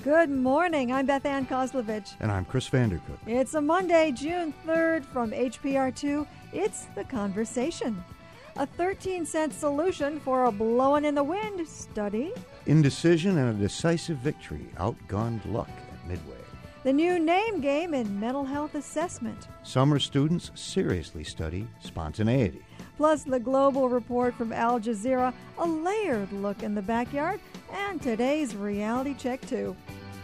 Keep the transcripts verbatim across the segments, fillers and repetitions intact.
Good morning. I'm Beth Ann Kozlovich. And I'm Chris Vandercook. It's a Monday, June third from H P R two. It's The Conversation. A thirteen cent solution for a blowing in the wind study. Indecision and a decisive victory outgunned luck at Midway. The new name game in mental health assessment. Summer students seriously study spontaneity. Plus the global report from Al Jazeera, a layered look in the backyard, and today's reality check, too.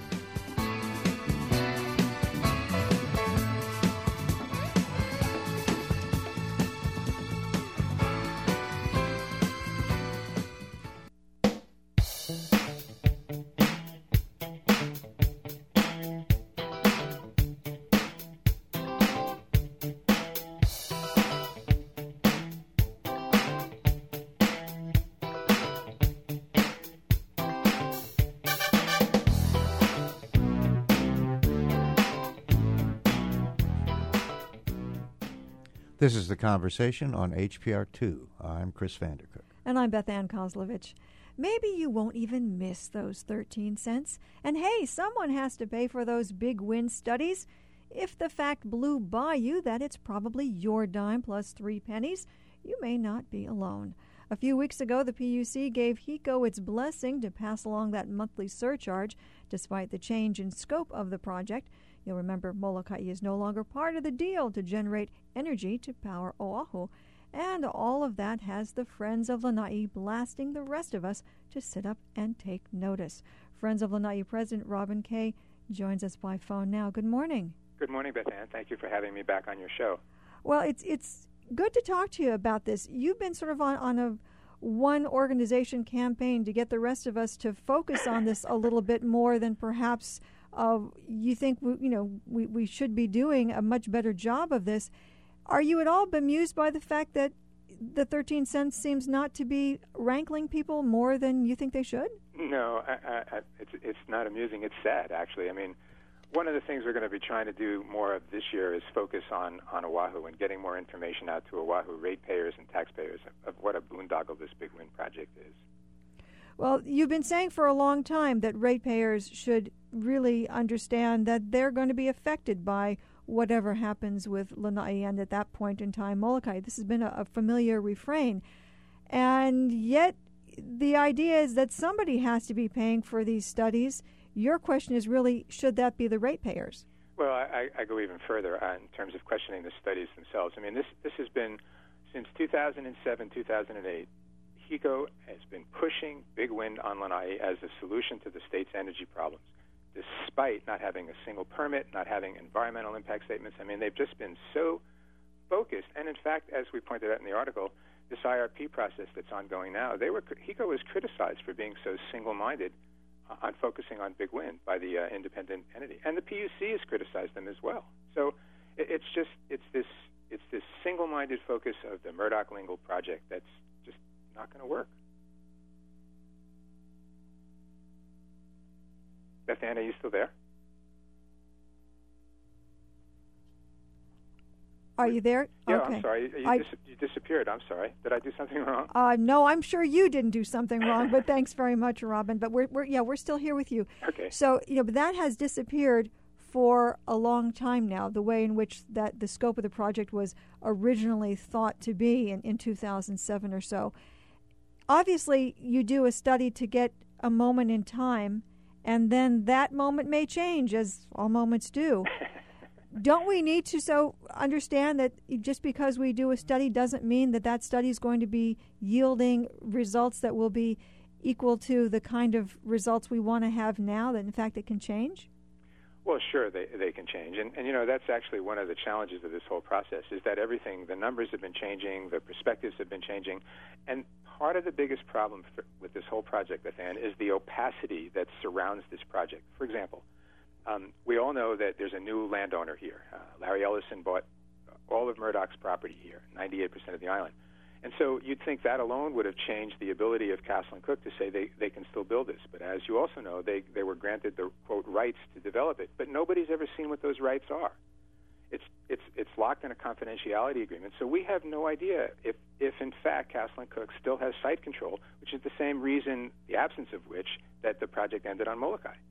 This is The Conversation on H P R two. I'm Chris Vandercook. And I'm Beth Ann Kozlovich. Maybe you won't even miss those thirteen cents. And hey, someone has to pay for those big wind studies. If the fact blew by you that it's probably your dime plus three pennies, you may not be alone. A few weeks ago, the P U C gave HECO its blessing to pass along that monthly surcharge, despite the change in scope of the project. You'll remember Molokai is no longer part of the deal to generate energy to power Oahu. And all of that has the Friends of Lanai blasting the rest of us to sit up and take notice. Friends of Lanai President Robin Kay joins us by phone now. Good morning. Good morning, Beth Ann. Thank you for having me back on your show. Well, it's it's good to talk to you about this. You've been sort of on, on a one organization campaign to get the rest of us to focus on this a little bit more than perhaps uh, you think we, you know we, we should be doing a much better job of this. Are you at all bemused by the fact that the thirteen cents seems not to be rankling people more than you think they should? No, I, I, it's it's not amusing. It's sad, actually. I mean, one of the things we're going to be trying to do more of this year is focus on, on Oahu and getting more information out to Oahu ratepayers and taxpayers of, of what a boondoggle this big wind project is. Well, you've been saying for a long time that ratepayers should really understand that they're going to be affected by whatever happens with Lanai and at that point in time Molokai. This has been a, a familiar refrain. And yet the idea is that somebody has to be paying for these studies. Your question is really, should that be the ratepayers? Well, I, I go even further uh, in terms of questioning the studies themselves. I mean, this, this has been, since two thousand seven, two thousand eight, HECO has been pushing big wind on Lanai as a solution to the state's energy problems, despite not having a single permit, not having environmental impact statements. I mean, they've just been so focused. And in fact, as we pointed out in the article, this I R P process that's ongoing now, they were HECO was criticized for being so single-minded uh, on focusing on big wind by the uh, independent entity. And the P U C has criticized them as well. So it, it's just, it's this, it's this single-minded focus of the Murdoch-Lingle project that's just not going to work. Beth Ann, are you still there? Are you there? Yeah, okay. I'm sorry. You, I, dis- you disappeared. I'm sorry. Did I do something wrong? Uh, no, I'm sure you didn't do something wrong, but thanks very much, Robin. But we're, we're yeah, we're still here with you. Okay. So, you know, but that has disappeared for a long time now, the way in which that the scope of the project was originally thought to be in, in two thousand seven or so. Obviously, you do a study to get a moment in time, and then that moment may change, as all moments do. Don't we need to so understand that just because we do a study doesn't mean that that study is going to be yielding results that will be equal to the kind of results we want to have now, that in fact it can change? Well, sure, they they can change. And, and, you know, that's actually one of the challenges of this whole process is that everything, the numbers have been changing, the perspectives have been changing. And part of the biggest problem for, with this whole project, Beth Ann, is the opacity that surrounds this project. For example, um, we all know that there's a new landowner here. Uh, Larry Ellison bought all of Murdoch's property here, ninety-eight percent of the island. And so you'd think that alone would have changed the ability of Castle and Cooke to say they, they can still build this. But as you also know, they, they were granted the, quote, rights to develop it. But nobody's ever seen what those rights are. It's it's it's locked in a confidentiality agreement. So we have no idea if, if in fact, Castle and Cooke still has site control, which is the same reason, the absence of which, that the project ended on Molokai.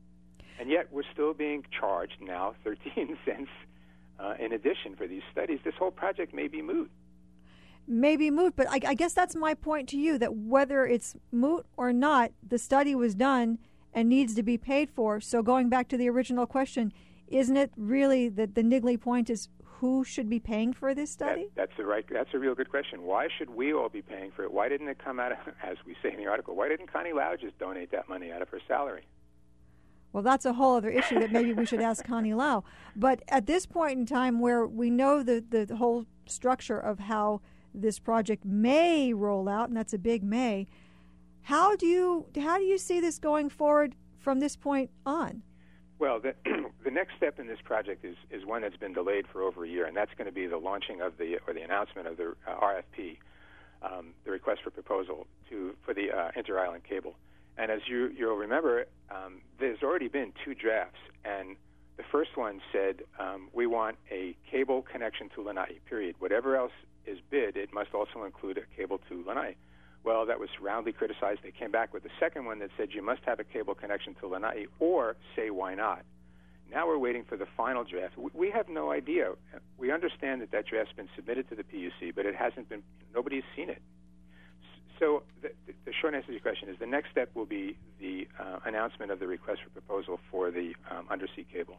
And yet we're still being charged now thirteen cents uh, in addition for these studies. This whole project may be moot. Maybe moot, but I, I guess that's my point to you, that whether it's moot or not, the study was done and needs to be paid for. So going back to the original question, isn't it really that the niggly point is who should be paying for this study? That, that's the right. That's a real good question. Why should we all be paying for it? Why didn't it come out of, as we say in the article, why didn't Connie Lau just donate that money out of her salary? Well, that's a whole other issue that maybe we should ask Connie Lau. But at this point in time where we know the, the whole structure of how this project may roll out, and that's a big may, how do you how do you see this going forward from this point on? Well, the, the next step in this project is, is one that's been delayed for over a year, and that's going to be the launching of the or the announcement of the uh, R F P, um, the request for proposal to for the uh, inter-island cable. And as you, you'll remember, um, there's already been two drafts, and the first one said um, we want a cable connection to Lanai, period. Whatever else is bid, it must also include a cable to Lanai. Well, that was roundly criticized. They came back with the second one that said you must have a cable connection to Lanai, or say why not. Now we're waiting for the final draft. We have no idea. We understand that that draft's been submitted to the P U C, but it hasn't been, nobody's seen it. So the, the short answer to your question is the next step will be the uh, announcement of the request for proposal for the um, undersea cable.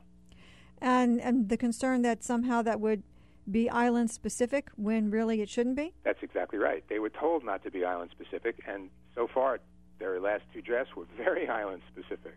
And and the concern that somehow that would be island-specific when really it shouldn't be? That's exactly right. They were told not to be island-specific, and so far their last two drafts were very island-specific.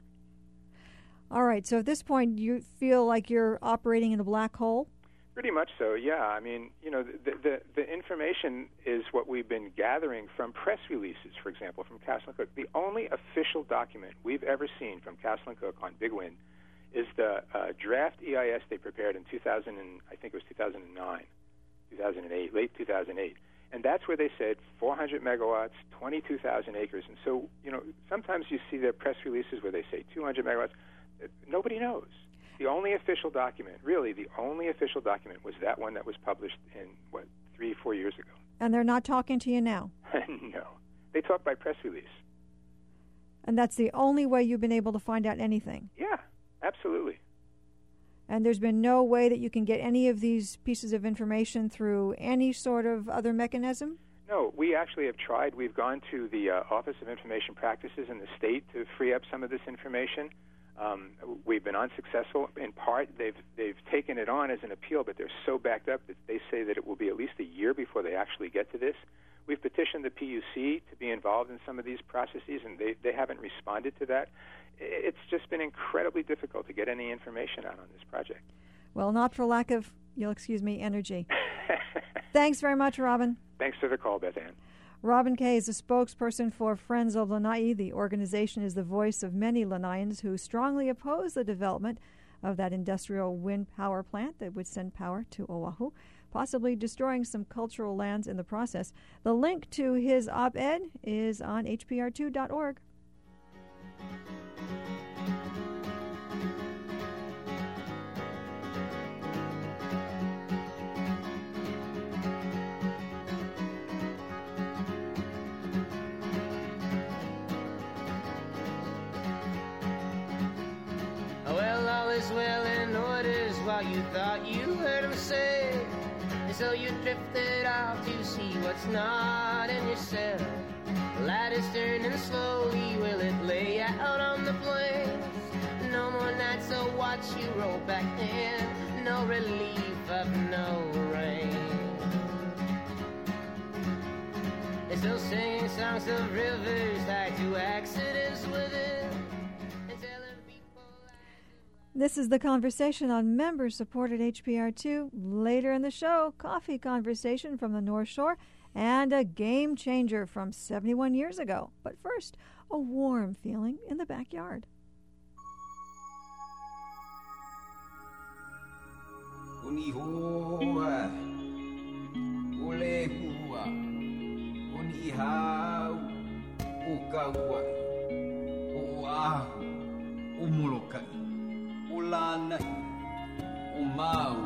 All right, so at this point you feel like you're operating in a black hole? Pretty much so, yeah. I mean, you know, the, the, the information is what we've been gathering from press releases, for example, from Castle and Cooke. The only official document we've ever seen from Castle and Cooke on Big Wind is the uh, draft E I S they prepared in two thousand, and I think it was two thousand nine, two thousand eight, late two thousand eight. And that's where they said four hundred megawatts, twenty-two thousand acres. And so, you know, sometimes you see their press releases where they say two hundred megawatts. Nobody knows. The only official document, really, the only official document was that one that was published in, what, three, four years ago. And they're not talking to you now? No. They talk by press release. And that's the only way you've been able to find out anything? Yeah, absolutely. And there's been no way that you can get any of these pieces of information through any sort of other mechanism? No, we actually have tried. We've gone to the uh, Office of Information Practices in the state to free up some of this information. Um, we've been unsuccessful. In part, they've they've taken it on as an appeal, but they're so backed up that they say that it will be at least a year before they actually get to this. We've petitioned the P U C to be involved in some of these processes, and they, they haven't responded to that. It's just been incredibly difficult to get any information out on this project. Well, not for lack of, you'll excuse me, energy. Thanks very much, Robin. Thanks for the call, Beth Ann. Robin Kay is a spokesperson for Friends of Lanai. The organization is the voice of many Lanaians who strongly oppose the development of that industrial wind power plant that would send power to Oahu, possibly destroying some cultural lands in the process. The link to his op-ed is on H P R two dot org. Is well in orders while you thought you heard him say, and so you drifted off to see what's not in yourself. The light is turning slowly, will it lay out on the plains? No more nights, so watch you roll back in, no relief of no rain. They're still singing songs of rivers tied to accidents within. This is The Conversation on member-supported H P R two. Later in the show, coffee conversation from the North Shore and a game changer from seventy-one years ago. But first, a warm feeling in the backyard. Ulanai, umau,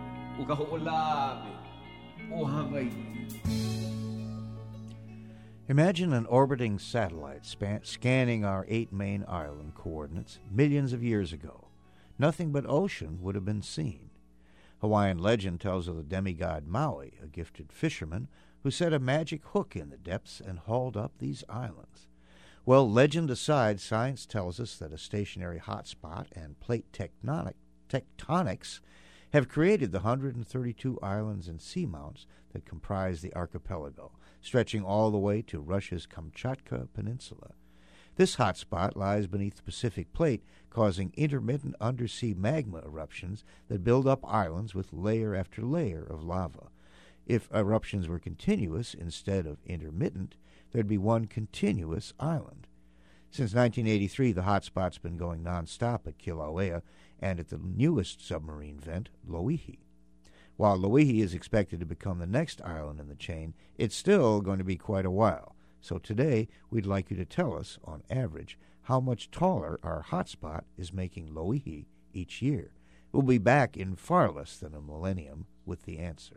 ukaho'olabe, o Hawaii. Imagine an orbiting satellite span- scanning our eight main island coordinates millions of years ago. Nothing but ocean would have been seen. Hawaiian legend tells of the demigod Maui, a gifted fisherman, who set a magic hook in the depths and hauled up these islands. Well, legend aside, science tells us that a stationary hotspot and plate tectonic, tectonics have created the one hundred thirty-two islands and seamounts that comprise the archipelago, stretching all the way to Russia's Kamchatka Peninsula. This hotspot lies beneath the Pacific Plate, causing intermittent undersea magma eruptions that build up islands with layer after layer of lava. If eruptions were continuous instead of intermittent, there'd be one continuous island. Since nineteen eighty-three, the hotspot's been going nonstop at Kilauea and at the newest submarine vent, Loihi. While Loihi is expected to become the next island in the chain, it's still going to be quite a while. So today, we'd like you to tell us, on average, how much taller our hotspot is making Loihi each year. We'll be back in far less than a millennium with the answer.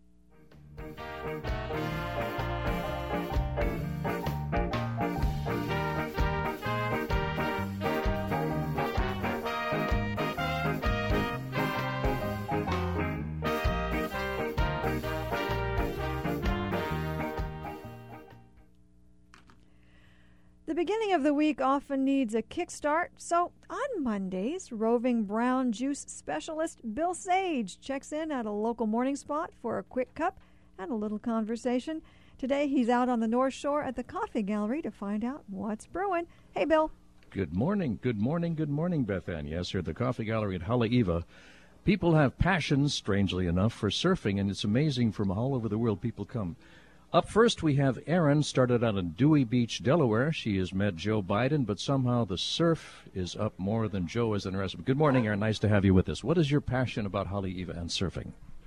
The beginning of the week often needs a kickstart, so on Mondays, roving brown juice specialist Bill Sage checks in at a local morning spot for a quick cup and a little conversation. Today he's out on the North Shore at the Coffee Gallery to find out what's brewing. Hey, Bill. Good morning, good morning, good morning, Beth Ann. Yes, here at the Coffee Gallery at Haleiwa. People have passions, strangely enough, for surfing, and it's amazing from all over the world people come. Up first, we have Erin, started out in Dewey Beach, Delaware. She has met Joe Biden, but somehow the surf is up more than Joe is in the rest of them. Good morning, Erin. Nice to have you with us. What is your passion about Haleiwa and surfing?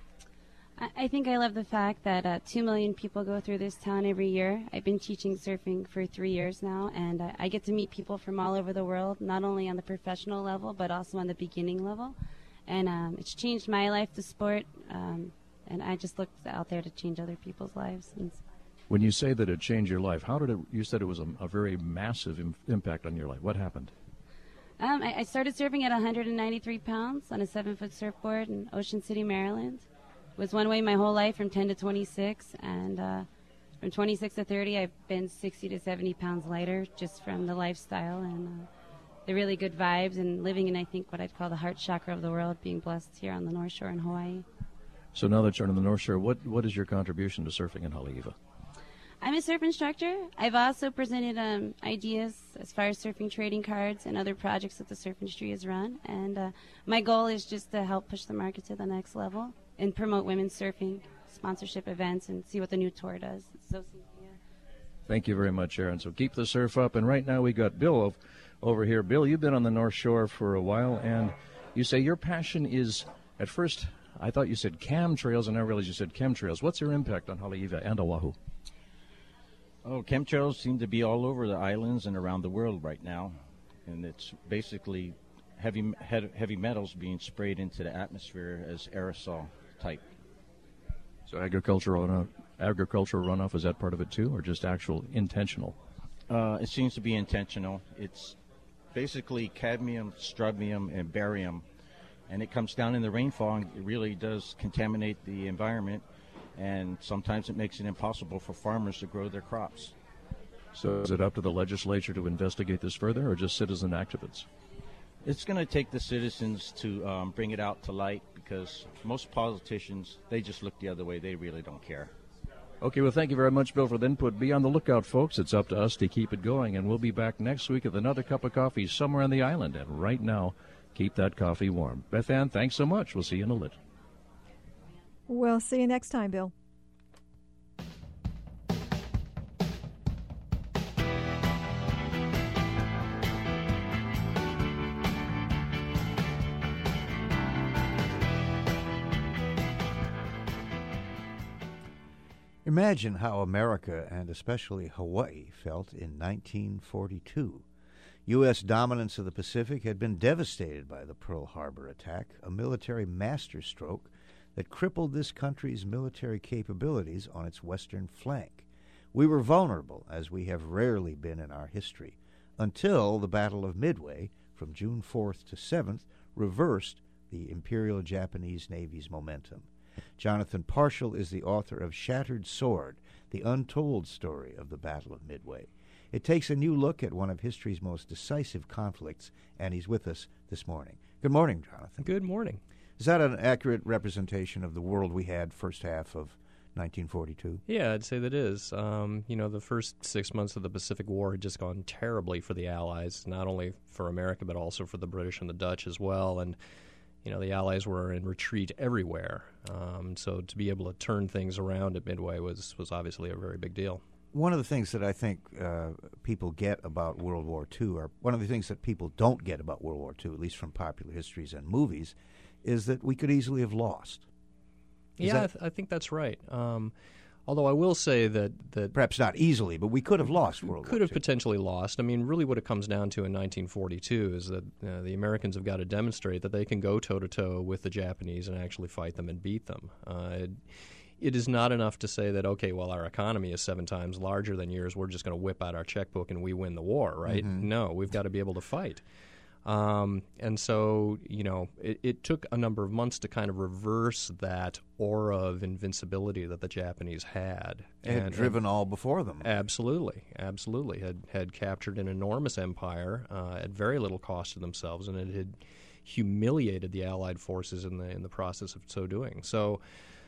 I think I love the fact that uh, two million people go through this town every year. I've been teaching surfing for three years now, and uh, I get to meet people from all over the world, not only on the professional level, but also on the beginning level. And um, it's changed my life, the sport, um, and I just look out there to change other people's lives. And when you say that it changed your life, how did it, you said it was a, a very massive im- impact on your life. What happened? Um, I, I started surfing at one hundred ninety-three pounds on a seven-foot surfboard in Ocean City, Maryland. It was one way my whole life from ten to twenty-six, and uh, from twenty-six to thirty, I've been sixty to seventy pounds lighter just from the lifestyle and uh, the really good vibes and living in, I think, what I'd call the heart chakra of the world, being blessed here on the North Shore in Hawaii. So now that you're on the North Shore, what, what is your contribution to surfing in Haleiwa? I'm a surf instructor. I've also presented um, ideas as far as surfing trading cards and other projects that the surf industry has run. And uh, my goal is just to help push the market to the next level and promote women's surfing, sponsorship events, and see what the new tour does. So, yeah. Thank you very much, Erin. So keep the surf up. And right now we got Bill over here. Bill, you've been on the North Shore for a while, and you say your passion is, at first, I thought you said chemtrails, and I realized you said chemtrails. What's their impact on Haleiwa and Oahu? Oh, chemtrails seem to be all over the islands and around the world right now, and it's basically heavy heavy metals being sprayed into the atmosphere as aerosol type. So agricultural runoff, agricultural runoff, is that part of it too, or just actual intentional? Uh, it seems to be intentional. It's basically cadmium, strontium, and barium, and it comes down in the rainfall, and it really does contaminate the environment. And sometimes it makes it impossible for farmers to grow their crops. So is it up to the legislature to investigate this further, or just citizen activists? It's going to take the citizens to um, bring it out to light, because most politicians, they just look the other way. They really don't care. Okay, well, thank you very much, Bill, for the input. Be on the lookout, folks. It's up to us to keep it going, and we'll be back next week with another cup of coffee somewhere on the island. And right now, keep that coffee warm. Beth Ann, thanks so much. We'll see you in a little. We'll see you next time, Bill. Imagine how America, and especially Hawaii, felt in nineteen forty-two. U S dominance of the Pacific had been devastated by the Pearl Harbor attack, a military masterstroke that crippled this country's military capabilities on its western flank. We were vulnerable, as we have rarely been in our history, until the Battle of Midway, from June fourth to seventh, reversed the Imperial Japanese Navy's momentum. Jonathan Parshall is the author of Shattered Sword, the untold story of the Battle of Midway. It takes a new look at one of history's most decisive conflicts, and he's with us this morning. Good morning, Jonathan. Good morning. Is that an accurate representation of the world we had first half of nineteen forty-two? Yeah, I'd say that is. Um, you know, the first six months of the Pacific War had just gone terribly for the Allies, not only for America, but also for the British and the Dutch as well. And, you know, the Allies were in retreat everywhere. Um, so to be able to turn things around at Midway was, was obviously a very big deal. One of the things that I think uh, people get about World War Two, or one of the things that people don't get about World War Two, at least from popular histories and movies, is that we could easily have lost. Is yeah, that... I, th- I think that's right. Um, although I will say that, that... Perhaps not easily, but we could have lost World War Two. Could have potentially lost. I mean, really what it comes down to in nineteen forty-two is that uh, the Americans have got to demonstrate that they can go toe-to-toe with the Japanese and actually fight them and beat them. Uh, it, it is not enough to say that, okay, well, our economy is seven times larger than yours, we're just going to whip out our checkbook and we win the war, right? Mm-hmm. No, we've got to be able to fight. Um, and so, you know, it, it took a number of months to kind of reverse that aura of invincibility that the Japanese had. They had and, driven and all before them. Absolutely, absolutely. Had had captured an enormous empire uh, at very little cost to themselves, and it had humiliated the Allied forces in the in the process of so doing. So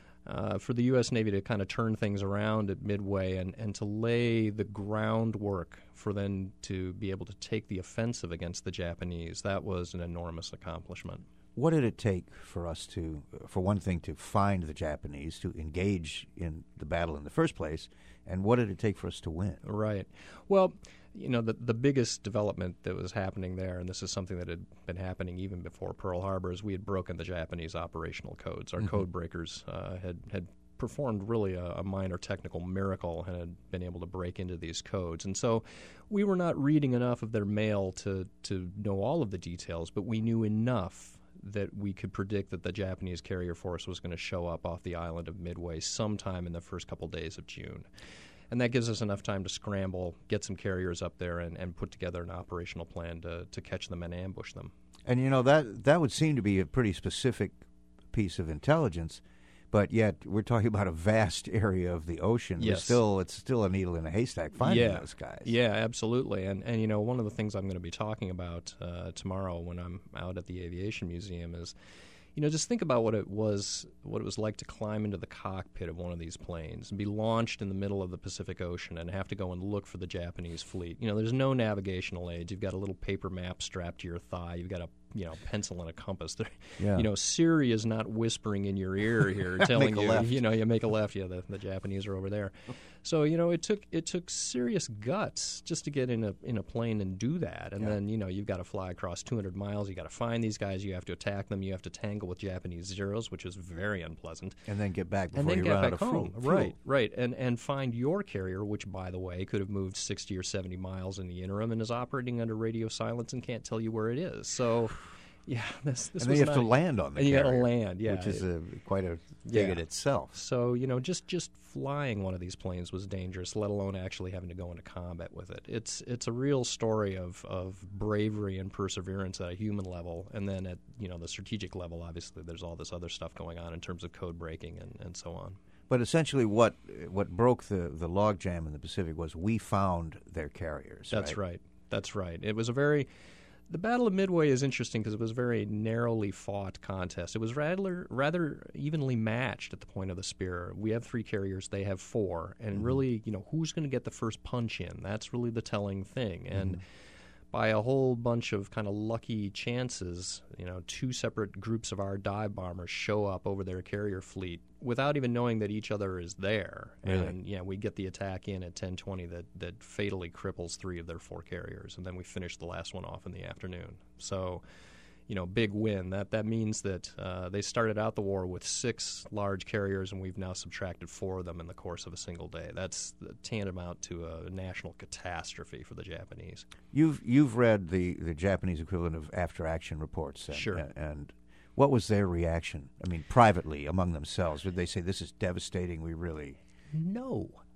uh, for the U S Navy to kind of turn things around at Midway and, and to lay the groundwork for them to be able to take the offensive against the Japanese, that was an enormous accomplishment. What did it take for us to, for one thing, to find the Japanese, to engage in the battle in the first place, and what did it take for us to win? Right. Well, you know, the the biggest development that was happening there, and this is something that had been happening even before Pearl Harbor, is we had broken the Japanese operational codes. Our mm-hmm. code breakers uh, had, had performed really a, a minor technical miracle and had been able to break into these codes. And so we were not reading enough of their mail to, to know all of the details, but we knew enough that we could predict that the Japanese carrier force was going to show up off the island of Midway sometime in the first couple days of June. And that gives us enough time to scramble, get some carriers up there, and, and put together an operational plan to, to catch them and ambush them. And, you know, that that would seem to be a pretty specific piece of intelligence, but yet we're talking about a vast area of the ocean. Yes. Still, it's still a needle in a haystack finding yeah. those guys. Yeah, absolutely. And, and, you know, one of the things I'm going to be talking about uh, tomorrow when I'm out at the Aviation Museum is, you know, just think about what it was what it was like to climb into the cockpit of one of these planes and be launched in the middle of the Pacific Ocean and have to go and look for the Japanese fleet. You know, there's no navigational aids. You've got a little paper map strapped to your thigh. You've got a, you know, pencil and a compass. Yeah. You know, Siri is not whispering in your ear here telling you, left. you know, you make a left. Yeah, the, the Japanese are over there. So, you know, it took it took serious guts just to get in a in a plane and do that. And yeah. then, you know, you've got to fly across two hundred miles. You've got to find these guys. You have to attack them. You have to tangle with Japanese Zeros, which is very unpleasant. And then get back before and then you get run back out of home. fuel. Right, right. And, and find your carrier, which, by the way, could have moved sixty or seventy miles in the interim and is operating under radio silence and can't tell you where it is. So... Yeah, this, this and was then you have not, to land on the and carrier. you got to land, yeah, which is a, quite a yeah. dig in itself. So you know, just just flying one of these planes was dangerous, let alone actually having to go into combat with it. It's it's a real story of, of bravery and perseverance at a human level, and then at you know the strategic level, obviously, there's all this other stuff going on in terms of code breaking and, and so on. But essentially, what what broke the the logjam in the Pacific was we found their carriers. That's right. right. That's right. It was a very The Battle of Midway is interesting because it was a very narrowly fought contest. It was rather rather evenly matched at the point of the spear. We have three carriers, they have four, and mm-hmm. really, you know, who's going to get the first punch in? That's really the telling thing. Mm-hmm. And by a whole bunch of kind of lucky chances, you know, two separate groups of our dive bombers show up over their carrier fleet without even knowing that each other is there. Really? And, yeah, we get the attack in at ten twenty that, that fatally cripples three of their four carriers, and then we finish the last one off in the afternoon. So, you know, big win. That that means that uh, they started out the war with six large carriers, and we've now subtracted four of them in the course of a single day. That's tantamount to a national catastrophe for the Japanese. You've you've read the, the Japanese equivalent of after-action reports. And, sure. And, and what was their reaction? I mean, privately, among themselves, did they say, this is devastating, we really... No.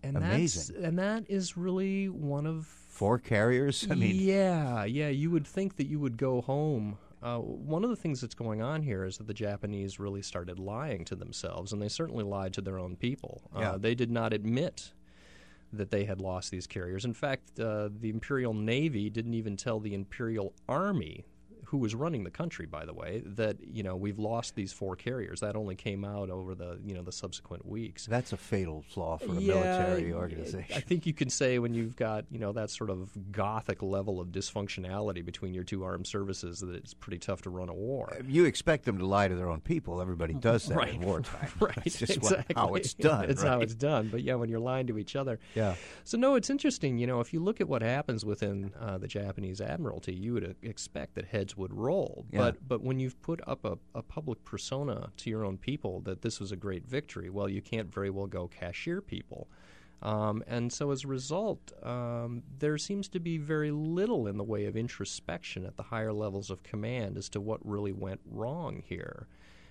And Amazing. That's, and that is really one of... Four carriers? I mean... Yeah, yeah. You would think that you would go home. Uh, one of the things that's going on here is that the Japanese really started lying to themselves, and they certainly lied to their own people. Uh, Yeah. They did not admit that they had lost these carriers. In fact, uh, the Imperial Navy didn't even tell the Imperial Army, who was running the country, by the way, that, you know, we've lost these four carriers. That only came out over the, you know, the subsequent weeks. That's a fatal flaw for a Yeah, military organization. I think you can say when you've got, you know, that sort of gothic level of dysfunctionality between your two armed services that it's pretty tough to run a war. You expect them to lie to their own people. Everybody does that Right. in wartime. Right, It's just exactly. what, how it's done. It's right? how it's done. But yeah, when you're lying to each other. Yeah. So no, it's interesting. You know, if you look at what happens within uh, the Japanese Admiralty, you would uh, expect that heads would roll. Yeah. But but when you've put up a, a public persona to your own people that this was a great victory, well, you can't very well go cashier people. Um, and so as a result, um, there seems to be very little in the way of introspection at the higher levels of command as to what really went wrong here.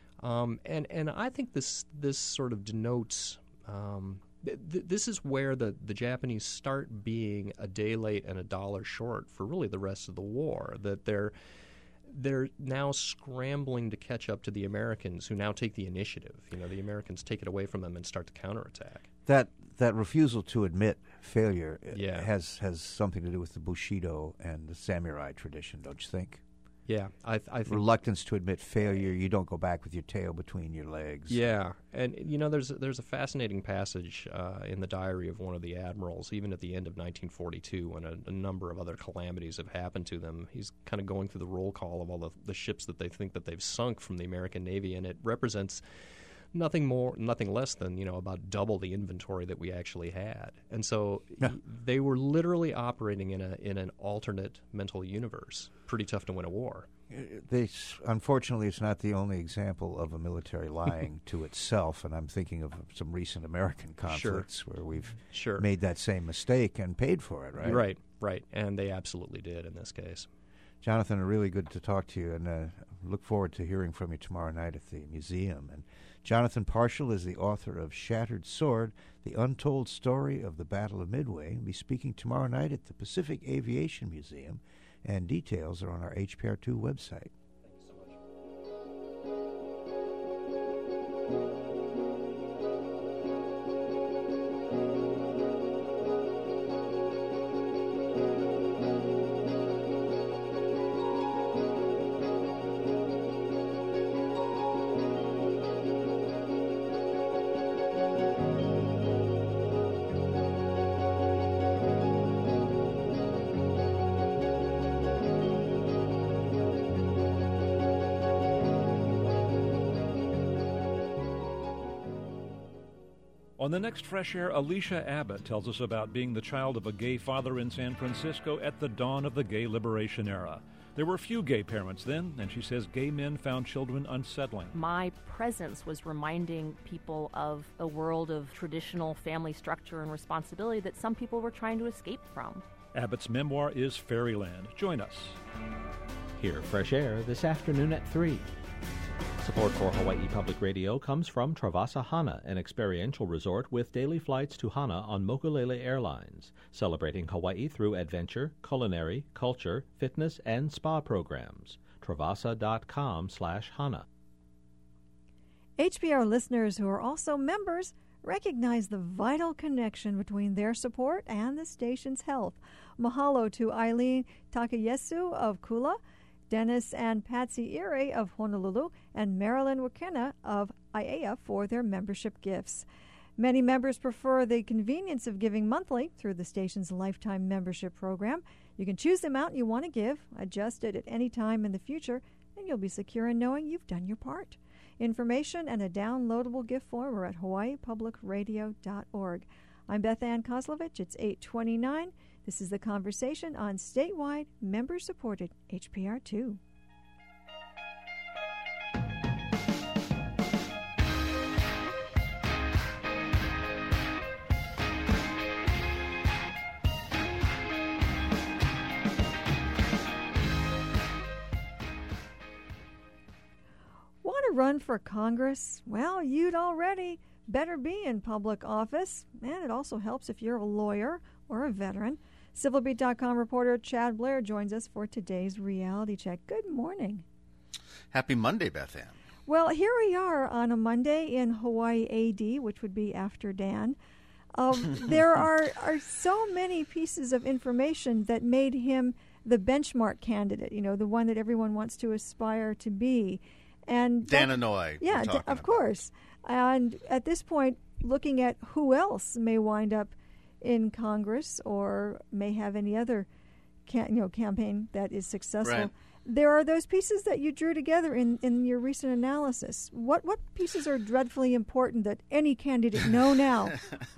Um, and, and I think this this sort of denotes um, th- th- this is where the, the Japanese start being a day late and a dollar short for really the rest of the war, that they're they're now scrambling to catch up to the Americans, who now take the initiative. You know, the Americans take it away from them and start to counterattack. That that refusal to admit failure uh, Yeah. has has something to do with the Bushido and the samurai tradition, don't you think? Yeah, I, th- I think Reluctance to admit failure. You don't go back with your tail between your legs. Yeah, and you know, there's there's a fascinating passage uh, in the diary of one of the admirals, even at the end of nineteen forty-two, when a, a number of other calamities have happened to them. He's kind of going through the roll call of all the, the ships that they think that they've sunk from the American Navy, and it represents nothing more, nothing less than, you know, about double the inventory that we actually had. And so Yeah. y- they were literally operating in a in an alternate mental universe. Pretty tough to win a war. They, s- unfortunately, it's not the only example of a military lying to itself, and I'm thinking of some recent American conflicts where we've Sure. made that same mistake and paid for it, right? Right, right. And they absolutely did in this case. Jonathan, really good to talk to you, and uh, look forward to hearing from you tomorrow night at the museum. And Jonathan Parshall is the author of Shattered Sword, The Untold Story of the Battle of Midway. He'll be speaking tomorrow night at the Pacific Aviation Museum, and details are on our H P R two website. On the next Fresh Air, Alicia Abbott tells us about being the child of a gay father in San Francisco at the dawn of the gay liberation era. There were few gay parents then, and she says gay men found children unsettling. My presence was reminding people of a world of traditional family structure and responsibility that some people were trying to escape from. Abbott's memoir is Fairyland. Join us. Hear Fresh Air this afternoon at three. Support for Hawaii Public Radio comes from Travasa Hana, an experiential resort with daily flights to Hana on Mokulele Airlines, celebrating Hawaii through adventure, culinary, culture, fitness, and spa programs. Travasa.com slash Hana. H P R listeners who are also members recognize the vital connection between their support and the station's health. Mahalo to Eileen Takayesu of Kula, Dennis and Patsy Ire of Honolulu, and Marilyn Wakena of Aiea for their membership gifts. Many members prefer the convenience of giving monthly through the station's lifetime membership program. You can choose the amount you want to give, adjust it at any time in the future, and you'll be secure in knowing you've done your part. Information and a downloadable gift form are at hawaii public radio dot org. I'm Beth Ann Kozlovich. It's eight twenty-nine. This is The Conversation on statewide, member-supported H P R two. Want to run for Congress? Well, you'd already better be in public office, and it also helps if you're a lawyer or a veteran. Civil Beat dot com reporter Chad Blair joins us for today's Reality Check. Good morning. Happy Monday, Beth Ann. Well, here we are on a Monday in Hawaii A D, which would be after Dan. Um, there are, are so many pieces of information that made him the benchmark candidate, you know, the one that everyone wants to aspire to be. And Dan that, Inouye. Yeah, d- of course. And at this point, looking at who else may wind up in Congress or may have any other can, you know, campaign that is successful, right. There are those pieces that you drew together in, in your recent analysis. What what pieces are dreadfully important that any candidate know now?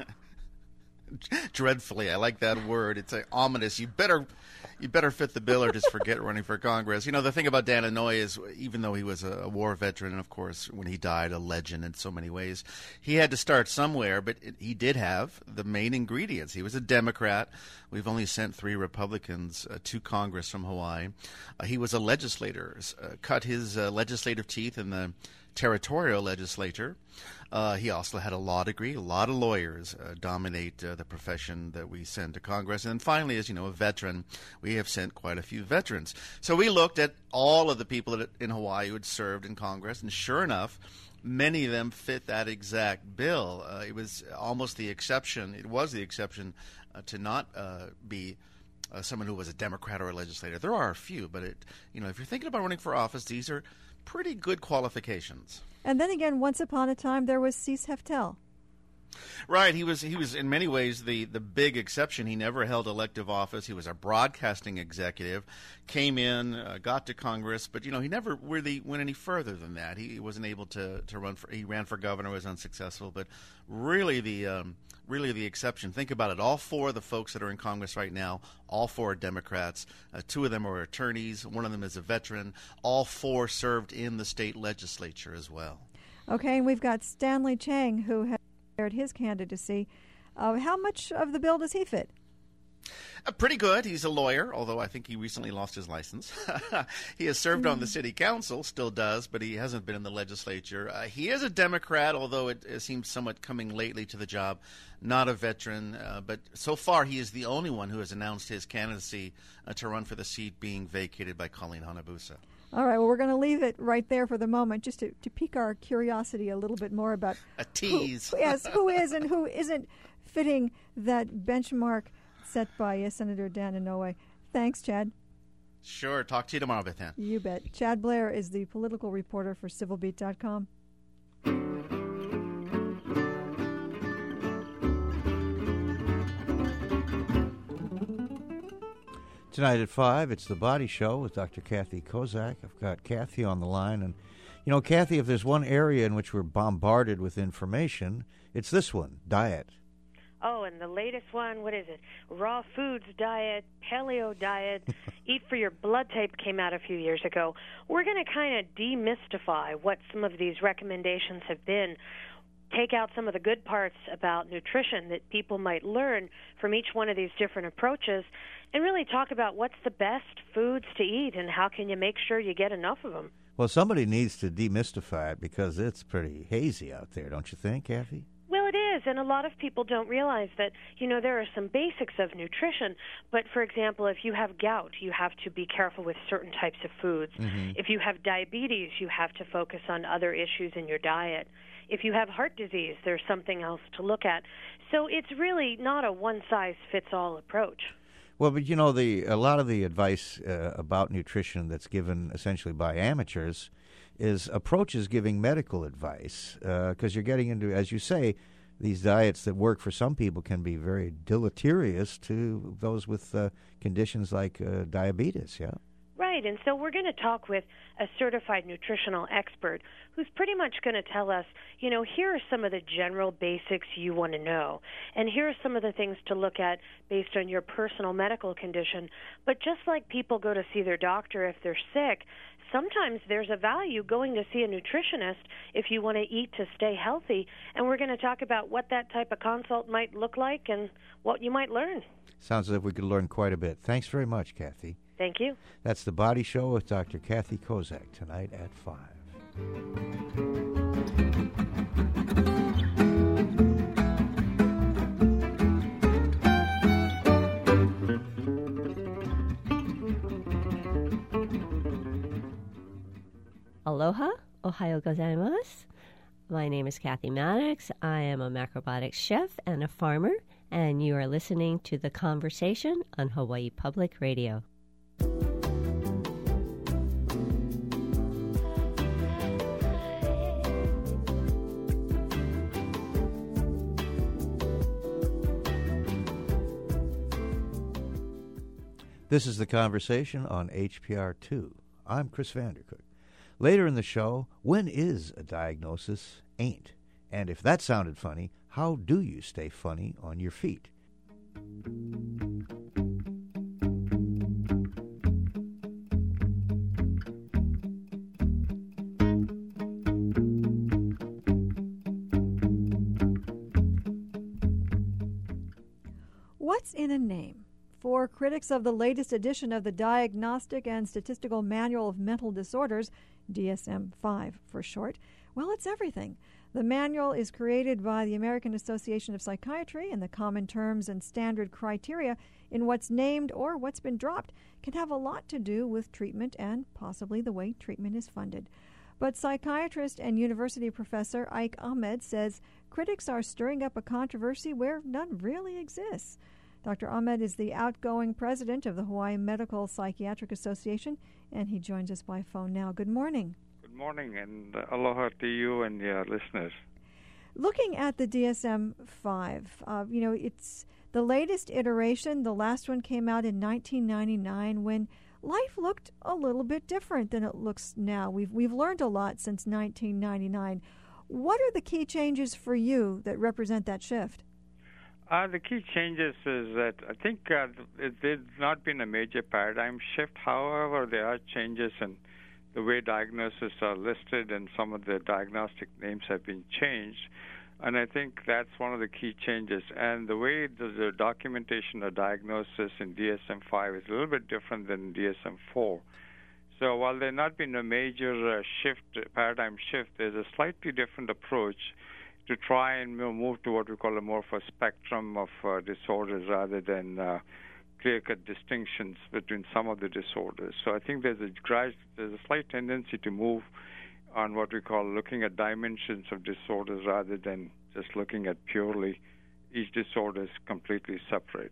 Dreadfully, I like that word. It's like ominous. You better, you better fit the bill or just forget running for Congress. You know, the thing about Dan Inouye is, even though he was a, a war veteran, and of course, when he died, a legend in so many ways, he had to start somewhere. But it, he did have the main ingredients. He was a Democrat. We've only sent three Republicans uh, to Congress from Hawaii. Uh, he was a legislator. Uh, cut his uh, legislative teeth in the territorial legislature. Uh, he also had a law degree. A lot of lawyers uh, dominate uh, the profession that we send to Congress. And then finally, as you know, a veteran, we have sent quite a few veterans. So we looked at all of the people that, in Hawaii who had served in Congress, and sure enough, many of them fit that exact bill. Uh, it was almost the exception. It was the exception uh, to not uh, be uh, someone who was a Democrat or a legislator. There are a few, but it, you know, if you're thinking about running for office, these are pretty good qualifications. And then again, once upon a time, there was Cease Heftel. Right. He was he was in many ways the, the big exception. He never held elective office. He was a broadcasting executive, came in, uh, got to Congress, but, you know, he never really went any further than that. He, he wasn't able to, to run for – he ran for governor, was unsuccessful, but really the um, really the exception. Think about it. All four of the folks that are in Congress right now, all four are Democrats. Uh, two of them are attorneys. One of them is a veteran. All four served in the state legislature as well. Okay, and we've got Stanley Chang, who has declared his candidacy. Uh, how much of the bill does he fit? Uh, pretty good. He's a lawyer, although I think he recently lost his license. He has served mm. on the city council, still does, but he hasn't been in the legislature. Uh, he is a Democrat, although it, it seems somewhat coming lately to the job. Not a veteran, uh, but so far he is the only one who has announced his candidacy uh, to run for the seat being vacated by Colleen Hanabusa. All right, well, we're going to leave it right there for the moment, just to, to pique our curiosity a little bit more about a tease. Who, yes, who is and who isn't fitting that benchmark set by uh, Senator Dan Inouye. Thanks, Chad. Sure. Talk to you tomorrow, Beth Ann. You bet. Chad Blair is the political reporter for Civil Beat dot com. Tonight at five, it's The Body Show with Doctor Kathy Kozak. I've got Kathy on the line. And, you know, Kathy, if there's one area in which we're bombarded with information, it's this one, diet. Oh, and the latest one, what is it? Raw foods diet, paleo diet, eat for your blood type came out a few years ago. We're going to kind of demystify what some of these recommendations have been. Take out some of the good parts about nutrition that people might learn from each one of these different approaches, and really talk about what's the best foods to eat and how can you make sure you get enough of them. Well, somebody needs to demystify it because it's pretty hazy out there, don't you think, Kathy? Well, it is, and a lot of people don't realize that, you know, there are some basics of nutrition, but, for example, if you have gout, you have to be careful with certain types of foods. Mm-hmm. If you have diabetes, you have to focus on other issues in your diet. If you have heart disease, there's something else to look at. So it's really not a one-size-fits-all approach. Well, but, you know, the a lot of the advice uh, about nutrition that's given essentially by amateurs is approaches giving medical advice, because uh, you're getting into, as you say, these diets that work for some people can be very deleterious to those with uh, conditions like uh, diabetes, yeah? Right, and so we're going to talk with a certified nutritional expert who's pretty much going to tell us, you know, here are some of the general basics you want to know, and here are some of the things to look at based on your personal medical condition. But just like people go to see their doctor if they're sick, sometimes there's a value going to see a nutritionist if you want to eat to stay healthy, and we're going to talk about what that type of consult might look like and what you might learn. Sounds as if we could learn quite a bit. Thanks very much, Kathy. Thank you. That's The Body Show with Doctor Kathy Kozak tonight at five. Aloha, Ohio gozaimasu. My name is Kathy Maddox. I am a macrobiotics chef and a farmer, and you are listening to The Conversation on Hawaii Public Radio. This is The Conversation on H P R two. I'm Chris Vandercook. Later in the show, when is a diagnosis ain't? And if that sounded funny, how do you stay funny on your feet? What's in a name? For critics of the latest edition of the Diagnostic and Statistical Manual of Mental Disorders, D S M five for short, well, it's everything. The manual is created by the American Association of Psychiatry, and the common terms and standard criteria in what's named or what's been dropped can have a lot to do with treatment and possibly the way treatment is funded. But psychiatrist and university professor Ike Ahmed says critics are stirring up a controversy where none really exists. Doctor Ahmed is the outgoing president of the Hawaii Medical Psychiatric Association, and he joins us by phone now. Good morning. Good morning, and uh, aloha to you and your listeners. Looking at the D S M five, uh, you know, it's the latest iteration. The last one came out in nineteen ninety-nine when life looked a little bit different than it looks now. We've, we've learned a lot since nineteen ninety-nine. What are the key changes for you that represent that shift? Uh, the key changes is that I think uh, it, there's not been a major paradigm shift. However, there are changes in the way diagnoses are listed, and some of the diagnostic names have been changed. And I think that's one of the key changes. And the way the, the documentation of diagnosis in D S M five is a little bit different than D S M four. So while there not been a major uh, shift, paradigm shift, there's a slightly different approach to try and move to what we call a more of a spectrum of uh, disorders rather than uh, clear-cut distinctions between some of the disorders. So I think there's a there's a slight tendency to move on what we call looking at dimensions of disorders rather than just looking at purely each disorder is completely separate.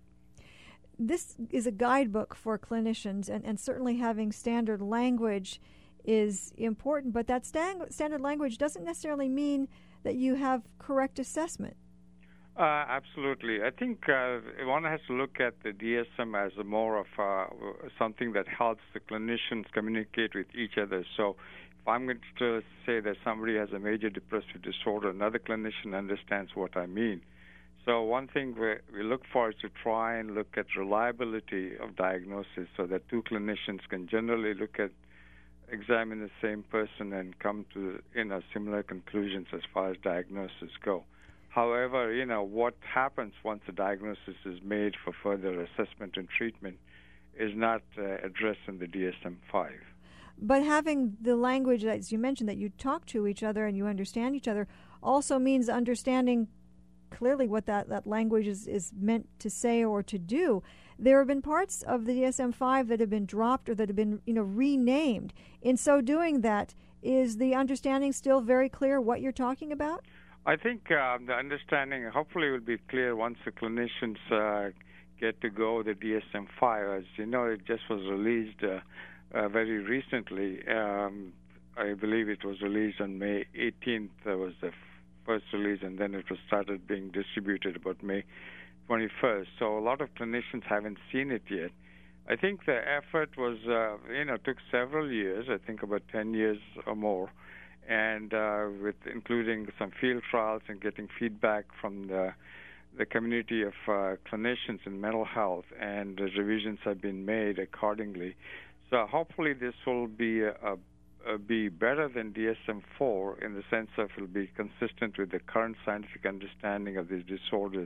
This is a guidebook for clinicians, and, and certainly having standard language is important, but that stand, standard language doesn't necessarily mean that you have correct assessment. Uh, absolutely. I think uh, one has to look at the D S M as a more of uh, something that helps the clinicians communicate with each other. So if I'm going to say that somebody has a major depressive disorder, another clinician understands what I mean. So one thing we, we look for is to try and look at reliability of diagnosis so that two clinicians can generally look at examine the same person and come to you know similar conclusions as far as diagnosis go. However, you know what happens once a diagnosis is made for further assessment and treatment is not uh, addressed in the D S M five. But having the language, as you mentioned, that you talk to each other and you understand each other, also means understanding clearly what that, that language is, is meant to say or to do. There have been parts of the D S M five that have been dropped or that have been, you know, renamed. In so doing that, is the understanding still very clear what you're talking about? I think uh, the understanding hopefully will be clear once the clinicians uh, get to go the D S M five. As you know, it just was released uh, uh, very recently. Um, I believe it was released on May eighteenth. That was the f- first release, and then it was started being distributed about May twenty-first. So a lot of clinicians haven't seen it yet. I think the effort was, uh, you know, took several years. I think about ten years or more, and uh, with including some field trials and getting feedback from the the community of uh, clinicians in mental health, and uh, revisions have been made accordingly. So hopefully this will be a, a Uh, be better than D S M four in the sense of it will be consistent with the current scientific understanding of these disorders.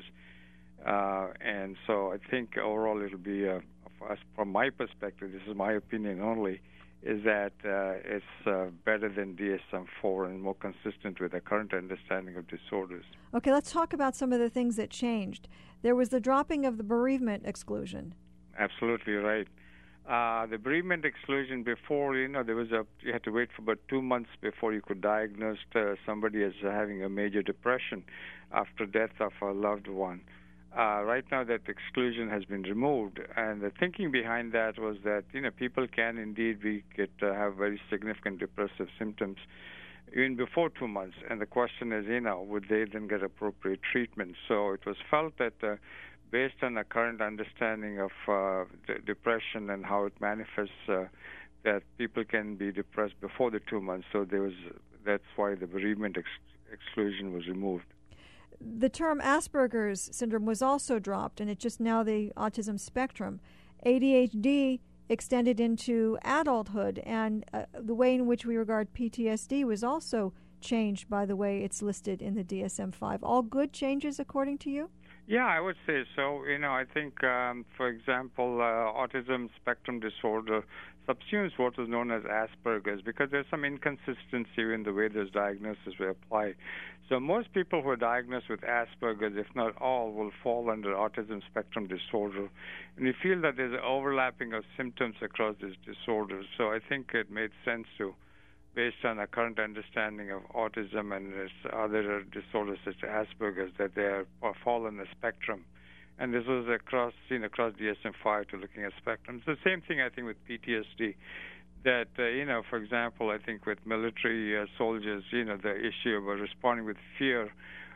Uh, and so I think overall it will be, uh, from my perspective, this is my opinion only, is that uh, it's uh, better than D S M four and more consistent with the current understanding of disorders. Okay, let's talk about some of the things that changed. There was the dropping of the bereavement exclusion. Absolutely right. Uh, the bereavement exclusion before, you know, there was a you had to wait for about two months before you could diagnose uh, somebody as having a major depression after death of a loved one. Uh, right now, that exclusion has been removed, and the thinking behind that was that you know people can indeed be get uh, have very significant depressive symptoms even before two months, and the question is, you know, would they then get appropriate treatment? So it was felt that. Uh, Based on the current understanding of uh, d- depression and how it manifests, uh, that people can be depressed before the two months. So there was that's why the bereavement ex- exclusion was removed. The term Asperger's syndrome was also dropped, and it's just now the autism spectrum. A D H D extended into adulthood, and uh, the way in which we regard P T S D was also changed by the way it's listed in the D S M five. All good changes, according to you? Yeah, I would say so. You know, I think, um, for example, uh, autism spectrum disorder subsumes what is known as Asperger's because there's some inconsistency in the way those diagnoses were applied. So most people who are diagnosed with Asperger's, if not all, will fall under autism spectrum disorder. And we feel that there's an overlapping of symptoms across these disorders. So I think it made sense to based on a current understanding of autism and other disorders such as Asperger's, that they are fall in the spectrum. And this was across, seen across D S M five to looking at spectrums. The same thing, I think, with P T S D, that, uh, you know, for example, I think with military uh, soldiers, you know, the issue of responding with fear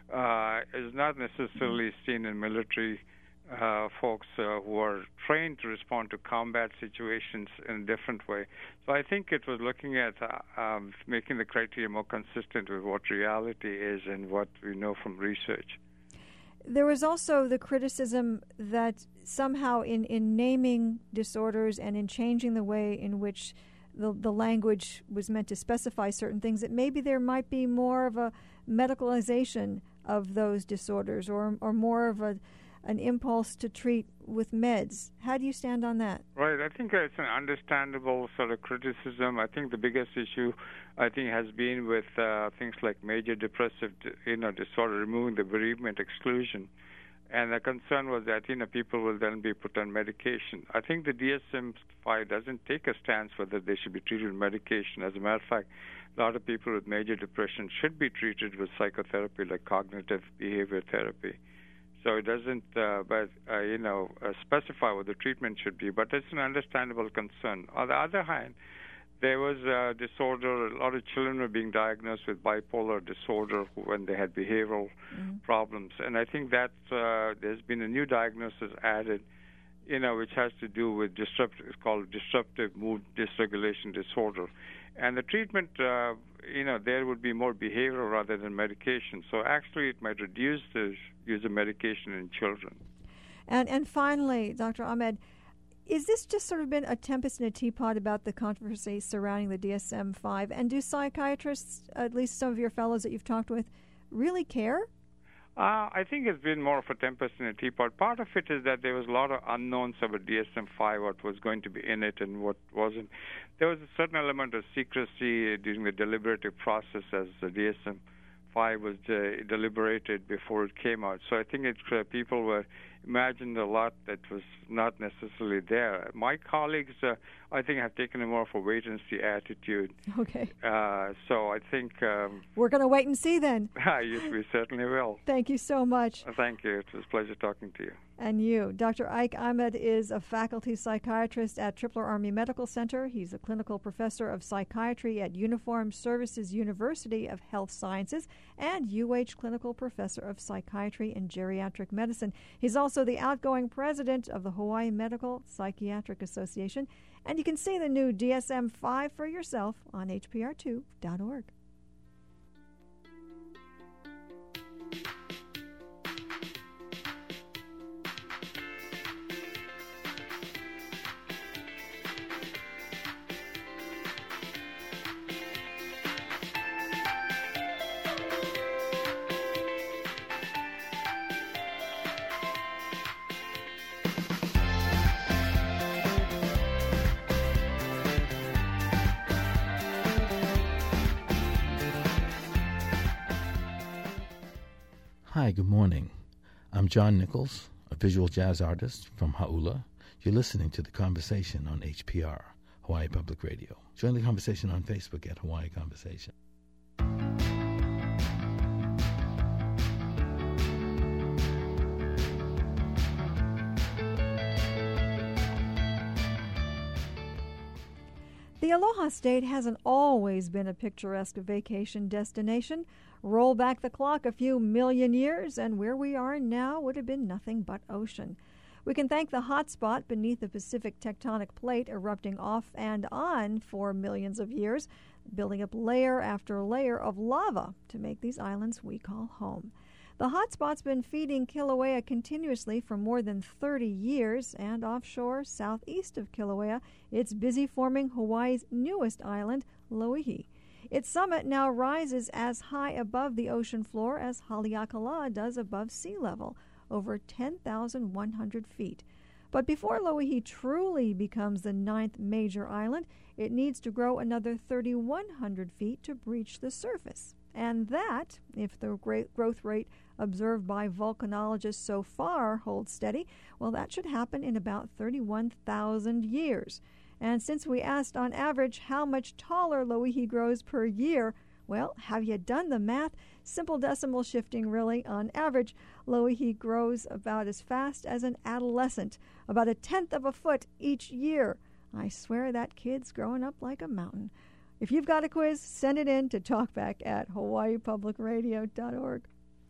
uh, is not necessarily seen in military Uh, folks uh, who are trained to respond to combat situations in a different way. So I think it was looking at uh, um, making the criteria more consistent with what reality is and what we know from research. There was also the criticism that somehow in, in naming disorders and in changing the way in which the, the language was meant to specify certain things, that maybe there might be more of a medicalization of those disorders or, or more of a an impulse to treat with meds. How do you stand on that? Right. I think it's an understandable sort of criticism. I think the biggest issue, I think, has been with uh, things like major depressive, you know, disorder, removing the bereavement exclusion. And the concern was that, you know, people will then be put on medication. I think the D S M five doesn't take a stance whether they should be treated with medication. As a matter of fact, a lot of people with major depression should be treated with psychotherapy like cognitive behavior therapy. So it doesn't, uh, but uh, you know, uh, specify what the treatment should be. But it's an understandable concern. On the other hand, there was a disorder. A lot of children were being diagnosed with bipolar disorder when they had behavioral mm-hmm. problems, and I think that uh, there's been a new diagnosis added, you know, which has to do with disruptive. It's called disruptive mood dysregulation disorder, and the treatment. Uh, you know, there would be more behavioral rather than medication. So actually it might reduce the use of medication in children. And and finally, Doctor Ahmed, is this just sort of been a tempest in a teapot about the controversy surrounding the D S M five? And do psychiatrists, at least some of your fellows that you've talked with, really care? Uh, I think it's been more of a tempest in a teapot. Part of it is that there was a lot of unknowns about D S M five, what was going to be in it and what wasn't. There was a certain element of secrecy during the deliberative process as the D S M five was uh, deliberated before it came out. So I think it, uh, people were imagined a lot that was not necessarily there. My colleagues, uh, I think, have taken a more of a wait-and-see attitude. Okay. Uh, so I think... Um, We're going to wait and see then. Yes, we certainly will. Thank you so much. Thank you. It was a pleasure talking to you. And you. Doctor Ike Ahmed is a faculty psychiatrist at Tripler Army Medical Center. He's a clinical professor of psychiatry at Uniformed Services University of Health Sciences and U H Clinical Professor of Psychiatry and Geriatric Medicine. He's also the outgoing president of the Hawaii Medical Psychiatric Association. And you can see the new D S M five for yourself on H P R two dot org. Hi, good morning. I'm John Nichols, a visual jazz artist from Hauula, You're listening to The Conversation on H P R, Hawaii Public Radio. Join the conversation on Facebook at Hawaii Conversation. The Aloha State hasn't always been a picturesque vacation destination. Roll back the clock a few million years, and where we are now would have been nothing but ocean. We can thank the hot spot beneath the Pacific tectonic plate erupting off and on for millions of years, building up layer after layer of lava to make these islands we call home. The hot spot's been feeding Kilauea continuously for more than thirty years, and offshore southeast of Kilauea, it's busy forming Hawaii's newest island, Loihi. Its summit now rises as high above the ocean floor as Haleakala does above sea level, over ten thousand one hundred feet. But before Loihi truly becomes the ninth major island, it needs to grow another three thousand one hundred feet to breach the surface. And that, if the great growth rate observed by volcanologists so far holds steady, well, that should happen in about thirty-one thousand years. And since we asked on average how much taller Loihi grows per year, well, have you done the math? Simple decimal shifting, really. On average, Loihi grows about as fast as an adolescent, about a tenth of a foot each year. I swear that kid's growing up like a mountain. If you've got a quiz, send it in to talkback at hawaii public radio dot org.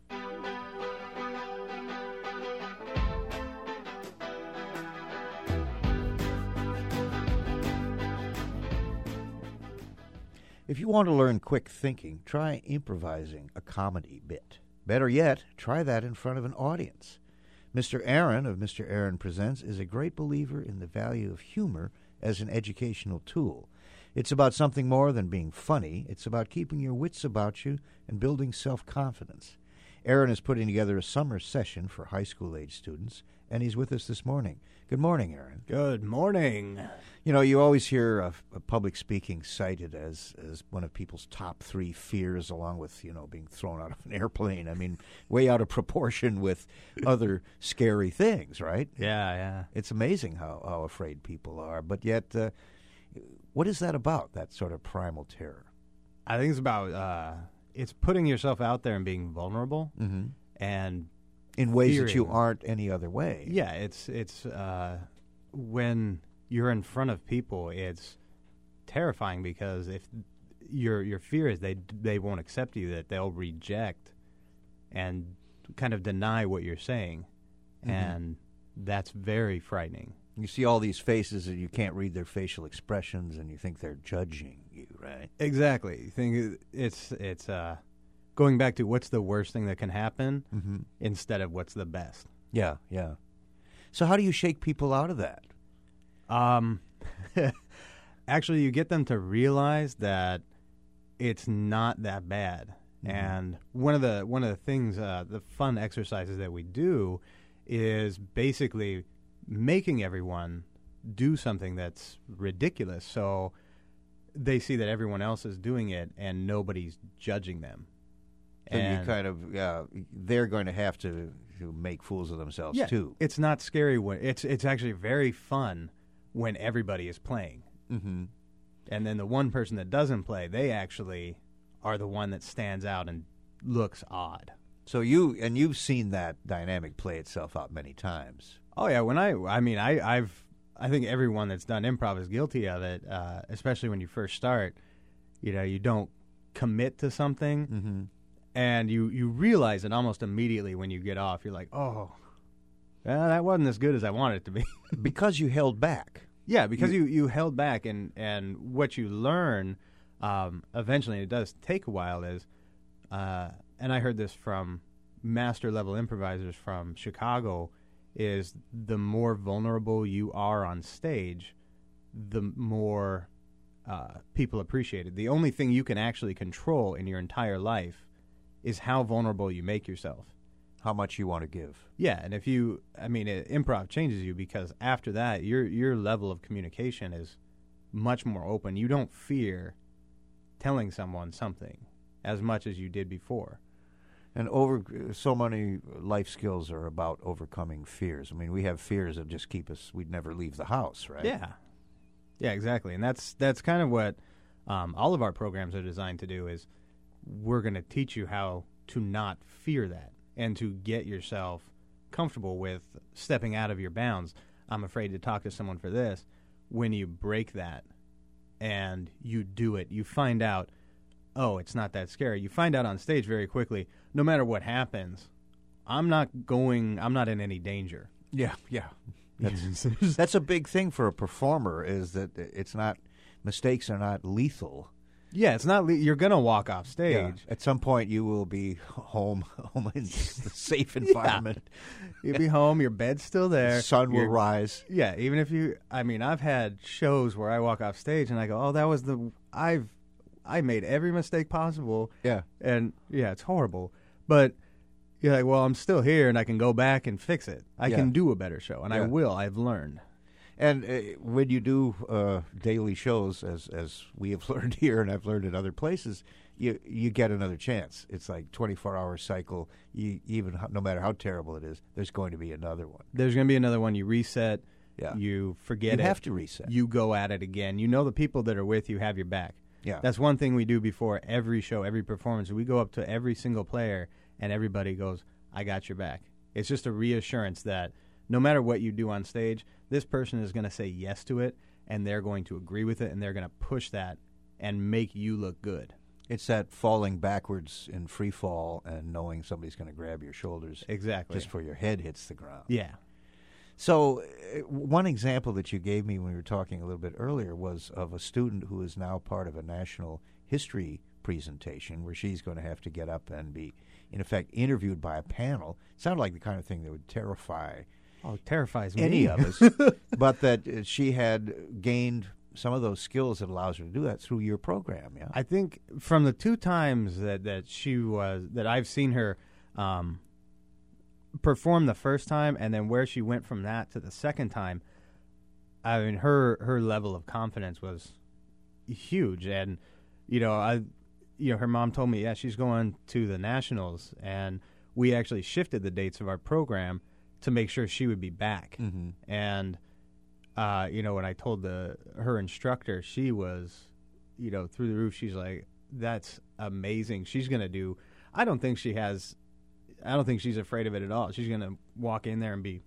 If you want to learn quick thinking, try improvising a comedy bit. Better yet, try that in front of an audience. Mister Aaron of Mister Aaron Presents is a great believer in the value of humor as an educational tool. It's about something more than being funny. It's about keeping your wits about you and building self-confidence. Aaron is putting together a summer session for high school-age students, and he's with us this morning. Good morning, Aaron. Good morning. You know, you always hear of, of public speaking cited as, as one of people's top three fears, along with, you know, being thrown out of an airplane. I mean, way out of proportion with other scary things, right? Yeah, yeah. It's amazing how, how afraid people are. But yet, uh, what is that about, that sort of primal terror? I think it's about, uh, it's putting yourself out there and being vulnerable. Mm-hmm. And in ways fearing. that you aren't any other way. Yeah, it's it's uh, when you're in front of people, it's terrifying because if your your fear is they they won't accept you, that they'll reject and kind of deny what you're saying, mm-hmm. and that's very frightening. You see all these faces and you can't read their facial expressions, and you think they're judging you, right? Exactly. You think it's it's uh. Going back to what's the worst thing that can happen mm-hmm. instead of what's the best. Yeah, yeah. So how do you shake people out of that? Um, actually, you get them to realize that it's not that bad. Mm-hmm. And one of the one of the things, uh, the fun exercises that we do is basically making everyone do something that's ridiculous. So they see that everyone else is doing it and nobody's judging them. So and you kind of, yeah, they're going to have to, to make fools of themselves, yeah, too. It's not scary. When it's it's actually very fun when everybody is playing. Mm-hmm. And then the one person that doesn't play, they actually are the one that stands out and looks odd. So you, and you've seen that dynamic play itself out many times. Oh, yeah. When I, I mean, I, I've, I think everyone that's done improv is guilty of it, uh, especially when you first start. You know, you don't commit to something. Mm-hmm. And you, you realize it almost immediately when you get off. You're like, oh, well, that wasn't as good as I wanted it to be. Because you held back. Yeah, because you, you held back. And, and what you learn um, eventually, and it does take a while, is, uh, and I heard this from master-level improvisers from Chicago, is the more vulnerable you are on stage, the more uh, people appreciate it. The only thing you can actually control in your entire life is how vulnerable you make yourself. How much you want to give. Yeah, and if you, I mean, it, improv changes you because after that, your your level of communication is much more open. You don't fear telling someone something as much as you did before. And over so many life skills are about overcoming fears. I mean, we have fears that just keep us, we'd never leave the house, right? Yeah. Yeah, exactly. And that's that's kind of what um, all of our programs are designed to do is we're going to teach you how to not fear that and to get yourself comfortable with stepping out of your bounds. I'm afraid to talk to someone for this. When you break that and you do it, you find out, oh, it's not that scary. You find out on stage very quickly, no matter what happens, I'm not going, I'm not in any danger. Yeah, yeah. That's, that's a big thing for a performer is that it's not, mistakes are not lethal. Yeah, it's not, le- you're going to walk off stage. Yeah. At some point you will be home, home in the safe environment. Yeah. You'll be home, your bed's still there. The sun will You're, rise. Yeah, even if you, I mean, I've had shows where I walk off stage and I go, oh, that was the, I've, I made every mistake possible. Yeah. And, yeah, it's horrible. But you're like, well, I'm still here, and I can go back and fix it. I Yeah. can do a better show, and Yeah. I will. I've learned. And uh, when you do uh, daily shows, as as we have learned here and I've learned in other places, you you get another chance. It's like twenty-four hour cycle. You, even h- no matter how terrible it is, there's going to be another one. There's going to be another one. You reset. Yeah. You forget You it. have to reset. You go at it again. You know the people that are with you have your back. Yeah. That's one thing we do before every show, every performance. We go up to every single player, and everybody goes, I got your back. It's just a reassurance that no matter what you do on stage, this person is going to say yes to it, and they're going to agree with it, and they're going to push that and make you look good. It's that falling backwards in free fall and knowing somebody's going to grab your shoulders. Exactly. Just before your head hits the ground. Yeah. So uh, one example that you gave me when we were talking a little bit earlier was of a student who is now part of a national history presentation where she's going to have to get up and be, in effect, interviewed by a panel. It sounded like the kind of thing that would terrify Oh, it terrifies me. any of us, but that uh, she had gained some of those skills that allows her to do that through your program. Yeah, I think from the two times that, that she was that I've seen her um, perform the first time, and then where she went from that to the second time, I mean her her level of confidence was huge, and you know I, you know her mom told me yeah she's going to the nationals, and we actually shifted the dates of our program to make sure she would be back, mm-hmm. and. Uh, you know, when I told the her instructor, she was, you know, through the roof. She's like, "That's amazing." She's gonna do. I don't think she has. I don't think she's afraid of it at all. She's gonna walk in there and be.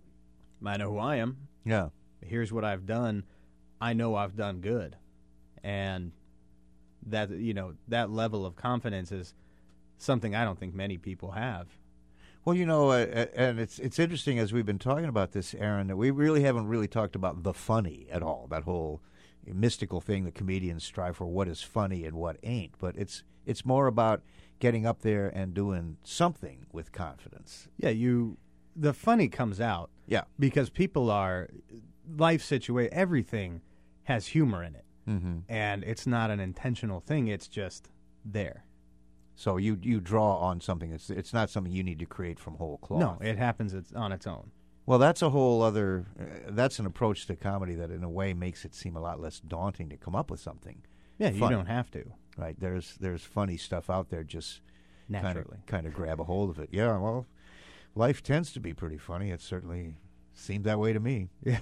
I know who I am. Yeah. Here's what I've done. I know I've done good, and that you know that level of confidence is something I don't think many people have. Well, you know, uh, and it's it's interesting as we've been talking about this, Aaron, that we really haven't really talked about the funny at all, that whole mystical thing that comedians strive for, what is funny and what ain't. But it's it's more about getting up there and doing something with confidence. Yeah, you the funny comes out. Yeah. Because people are, life situation, everything has humor in it. Mm-hmm. And it's not an intentional thing, it's just there. So you you draw on something. It's it's not something you need to create from whole cloth. No, it happens it's on its own. Well, that's a whole other. Uh, that's an approach to comedy that, in a way, makes it seem a lot less daunting to come up with something. Yeah, funny. you don't have to. Right? There's there's funny stuff out there. Just naturally, kind of, kind of grab a hold of it. Yeah. Well, life tends to be pretty funny. It certainly seemed that way to me. Yeah.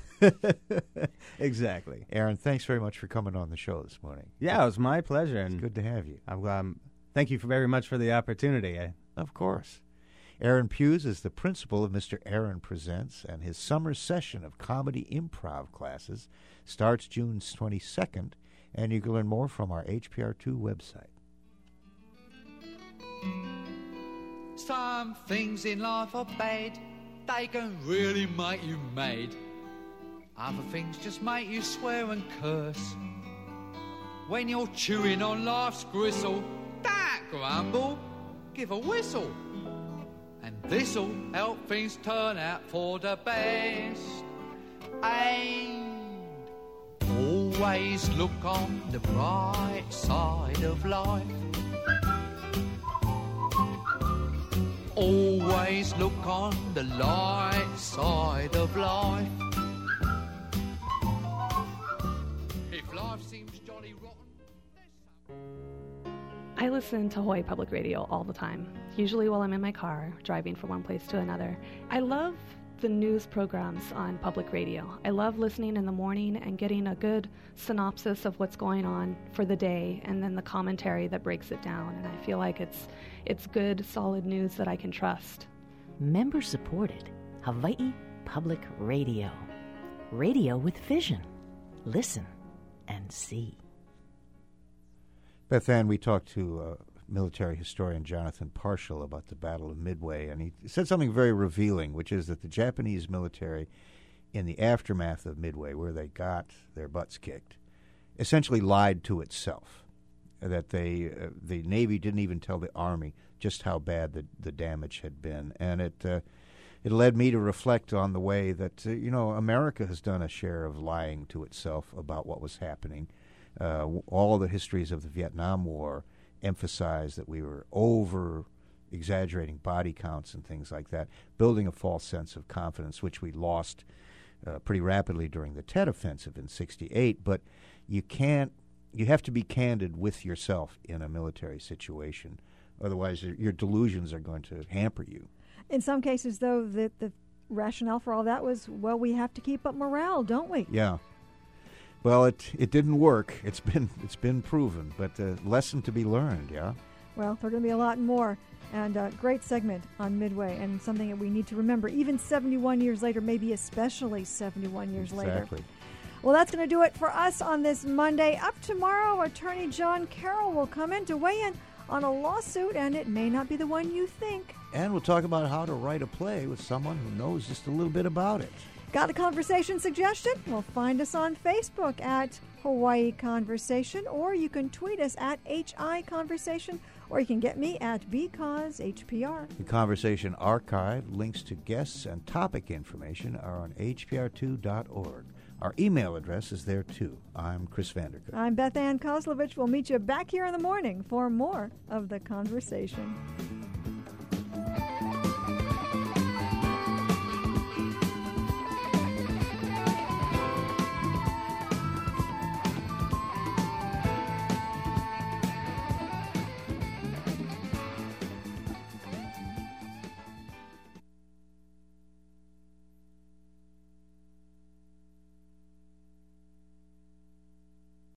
Exactly. Aaron, thanks very much for coming on the show this morning. Yeah, it was my pleasure, and it's good to have you. I'm glad. Um, Thank you for very much for the opportunity. I, of course. Aaron Hughes is the principal of Mister Aaron Presents, and his summer session of comedy improv classes starts June twenty-second, and you can learn more from our H P R two website. Some things in life are bad, they can really make you mad. Other things just make you swear and curse. When you're chewing on life's gristle, don't grumble, give a whistle. And this'll help things turn out for the best. And always look on the bright side of life. Always look on the light side of life. If life seems jolly rotten... I listen to Hawaii Public Radio all the time, usually while I'm in my car, driving from one place to another. I love the news programs on public radio. I love listening in the morning and getting a good synopsis of what's going on for the day, and then the commentary that breaks it down. And I feel like it's it's good, solid news that I can trust. Member supported Hawaii Public Radio. Radio with vision. Listen and see. Beth Ann, we talked to uh, military historian Jonathan Parshall about the Battle of Midway, and he said something very revealing, which is that the Japanese military, in the aftermath of Midway, where they got their butts kicked, essentially lied to itself. That they, uh, the Navy didn't even tell the Army just how bad the, the damage had been, and it uh, it led me to reflect on the way that uh, you know America has done a share of lying to itself about what was happening. Uh, all the histories of the Vietnam War emphasize that we were over exaggerating body counts and things like that, building a false sense of confidence, which we lost uh, pretty rapidly during the Tet Offensive in sixty-eight. But you can't, you have to be candid with yourself in a military situation. Otherwise, your, your delusions are going to hamper you. In some cases, though, the, the rationale for all that was, well, we have to keep up morale, don't we? Yeah. Well, it it didn't work. It's been it's been proven, but a lesson to be learned, yeah? Well, there are going to be a lot more. And a great segment on Midway, and something that we need to remember, even seventy-one years later, maybe especially seventy-one years exactly. later. Exactly. Well, that's going to do it for us on this Monday. Up tomorrow, Attorney John Carroll will come in to weigh in on a lawsuit, and it may not be the one you think. And we'll talk about how to write a play with someone who knows just a little bit about it. Got a conversation suggestion? Well, find us on Facebook at Hawaii Conversation, or you can tweet us at H I Conversation, or you can get me at Because H P R. The Conversation archive, links to guests and topic information are on H P R two dot org. Our email address is there, too. I'm Chris Vandercook. I'm Beth Ann Kozlovich. We'll meet you back here in the morning for more of The Conversation.